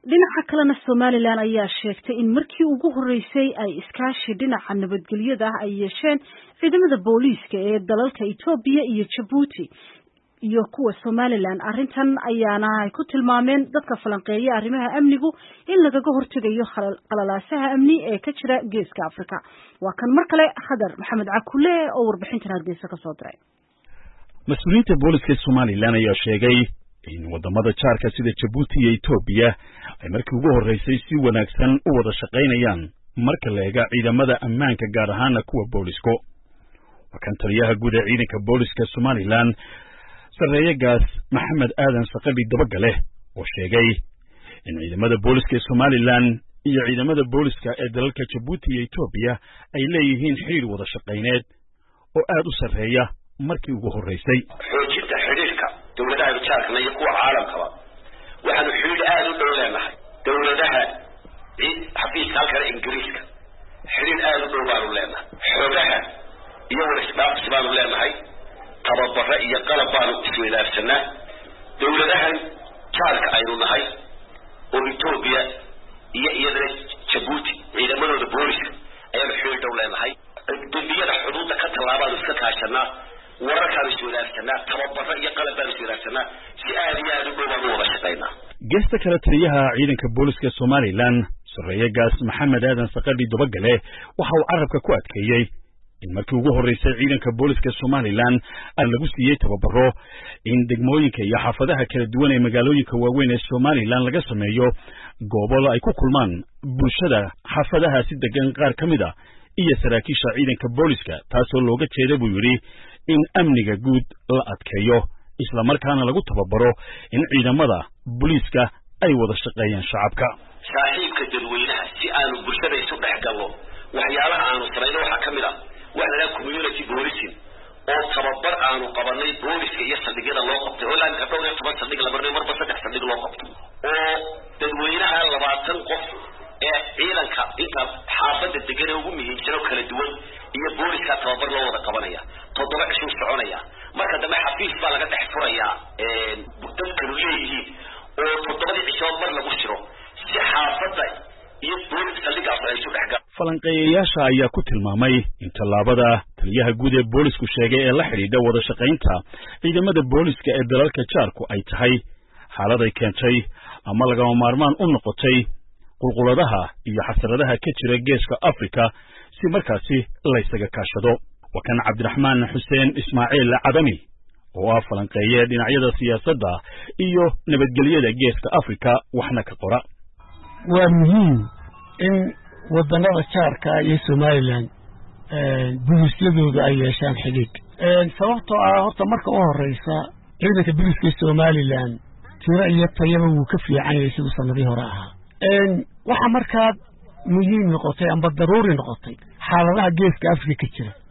dhinaca kalena Somaliland ayaa sheegtay in markii ugu horeysay ay iskaashi dhinaca nabadgelyada ay yeesheen ciidamada booliiska ee dalalka Itoobiya iyo Djibouti iyo kuwa Somaliland. Arrintan ayaana ay ku tilmaameen dadka falanqeeya arrimaha amnigu in laga hortagayo qalalaasaha amni ee ka jira Geeska Afrika. Waa kan mar kale Khadar Maxamed Cakule oo warbixintan Hargeysa ka soo diray. Mas'uuliyiinta booliiska Somaliland ayaa sheegay in wadamada jaarka sida Djibouti iyo Itoobiya ay markii ugu horeysay si wanaagsan u wada shaqeynayaan marka la eego ciidamada ammaanka gaar ahaan kuwa booliiska. Wakan taliyaha guud ee ciidanka booliiska Somaliland Sarreeyagaas Maxamed Aadan Saqali Dabagale oo sheegay in ciidamada booliiska Somaliland iyo ciidamada booliiska ee dalalka Djibouti iyo Itoobiya ay leeyihiin xiriir wada shaqeyneed oo aad u sarreeya markii ugu horeysay. xoojinta xiriirka dawladaha jaarka iyo kuwa caalamka waxaanu xiriir aad u dhow leenahay dawladaha xafiiska kale Ingiriiska xiriir aad u dhow baanu leenahay xogaha iyo warshadaha baanu leenahay tababara iyo qalab baanu isweydaarsanaa dawladahan jaarka aynu nahay oo Itoobiya iyo Djibouti ciidamadooda booliiska ayaan xiriir dhow leenahay dambiyada xuduudda ka talaabaan iska kaashanaa wararkaan isweydaarsanaa tababara iyo qalab baan isweydaarsanaa si aad iyo aad u dhow baan wada shaqeynaa. Geesta kale taliyaha ciidanka booliiska Somaliland Sarreeyagaas Maxamed Aadan Saqali Dabagale waxa uu carabka ku adkeeyay in markii ugu horeysay ciidanka booliiska Somaliland ay lagu siiyay tababaro in degmooyinka iyo xaafadaha kala duwan ee magaalooyinka waaweyn ee Somaliland laga sameeyo goobo ay ku kulmaan bulshada xaafadaha si degan qaar kamid ah iyo saraakiisha ciidanka booliiska taasoo looga jeeday buu yiri in amniga guud la adkeeyo isla markaana lagu tababaro in ciidamada booliiska ay wada shaqeeyaan shacabka. saaxiibka dadweynaha si aanu bulshada isu dhex galno waxyaalaha aanu sameeyno waxa kamid ah waxna community policing oo tababar aanu qabanay booliiska iyo saldhigyada loo qabtay oo laan dhowr iyo 10 saldhig la marnay marba 3 saldhig loo qabto oo dadweynaha 20 qof ee ciidanka inta xaafada degan ugu muhiimsan oo kala duwan iyo booliiska tababar loo wada qabanaya 7 cisho soconaya marka dambe xafiis baa laga dhex furaya dadka leeyihiin oo 7 cisho mar lagu jiro si xaafada iyo booliiska saldhigaas ay isu dhex galaan. Falanqeeyayaasha ayaa ku tilmaamay in tallaabada taliyaha guud ee booliisku sheegay ee la xiriidha wada shaqeynta ciidamada booliiska ee dalalka jaarku ay tahay xaalad ay keentay ama lagama maarmaan u noqotay qulquladaha iyo xasaradaha ka jira Geeska Afrika si markaasi la isaga kaashado. Wakan Cabdiraxmaan Xuseen Ismaaciil Cadami oo ah falanqeeye dhinacyada siyaasadda iyo nabadgelyada Geeska Afrika waxna ka qora. waa muhiim in wadannada jaarka iyo Somaliland booliisyadooda ay yeeshaan xidhiidh sababtoo ah horta marka u horeysa ciidanka booliiska Somaliland tiro iyo tayaba wuu ka fiican yahay sidii sanadii hore ahaa waxa markaa muhiim noqotay amba daruuri noqotay xaaladaha Geeska Afrika ka jira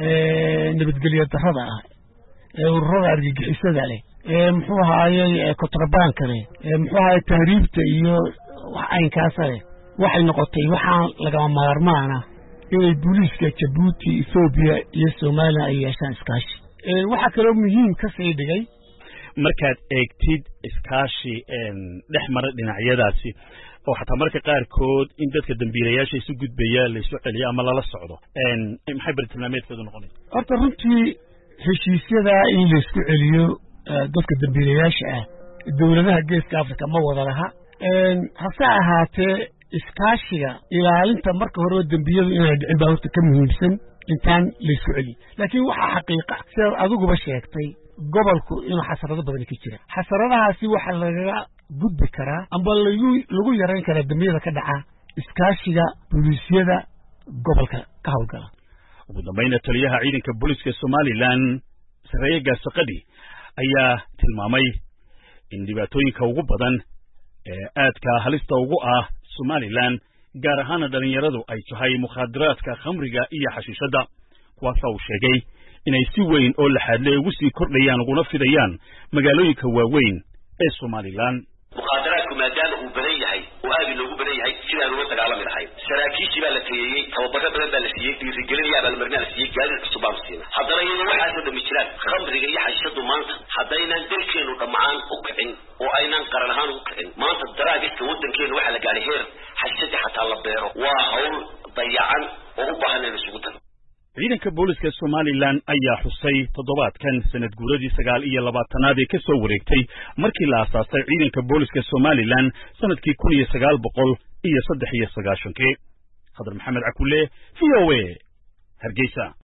nabadgelyo darrada ah ururada argagixisada leh muxuu ahaayay kontrabaanka leh muxuu ahaayay tahriibta iyo aynkaas leh waxay noqotay waxaan laga maarmaana in booliiska Djibouti Itoobiya iyo Somaliland ay yeeshaan iskaashi waxa kale oo muhiim ka sii dhigay markaad eegtid iskaashi dhexmara dhinacyadaasi oo xataa marka qaarkood in dadka dambiilayaasha isu gudbaya la isu celiyo ama lala socdo maxay bartilmaameedkoodu noqonaysaa. horta runtii heshiisyada in la isku celiyo dadka dambiilayaasha ah dawladaha Geeska Afrika ma wada laha hase ahaatee iskaashiga ilaalinta marka hore dambiyadu inay dhicin baa horta ka muhiimsan intaan la isku celiyo laakiin waxa xaqiiqa sida adiguba sheegtay gobolku inuu xasarado badan ka jira xasaradahaasi waxa laga gudbi karaa amba lagu yareyn karaa dambiyada ka dhaca iskaashiga booliisyada gobolka ka hawlgala. ugu dambeynna taliyaha ciidanka booliiska Somaliland Sarreeyagaas Saqali ayaa tilmaamay in dhibaatooyinka ugu badan ee aadka halista ugu ah Somaliland gaar ahaan dhalinyaradu ay tahay mukhadaraadka khamriga iyo xashiishada kuwaas oo sheegay inay si weyn oo la xadlay ugu sii kordhayaan uguna fidayaan magaalooyinka waaweyn ee Somaliland. mukhadaraadku maadaama uu badan yahay oo aad loogu badan yahay sidaan uga dagaalami lahayn saraakiishii baa la tayeeyay tababaro badan baa la siiyay dhiirigelin ayaa la marnaa la siiyay gaadiid cusub baa la siiyay haddana iyadoo waxaas oo dhammi jiraan khamriga iyo xashiishadu maanta haddaynan dalkeenu dhammaan u kicin oo aynan qaran ahaan u kicin maanta daraagiska waddankeena waxa la gaaray heer xashadi xataa la beero waa hawl dayacan oo u baahan in isugu tago ciidanka booliska Somaliland ayaa xusay toddobaadkan sanad guuradii 29aad ee ka soo wareegtay markii la aasaasay ciidanka booliska Somaliland sanadkii 1993 Khadar Maxamed Cakulle VOA Hargeysa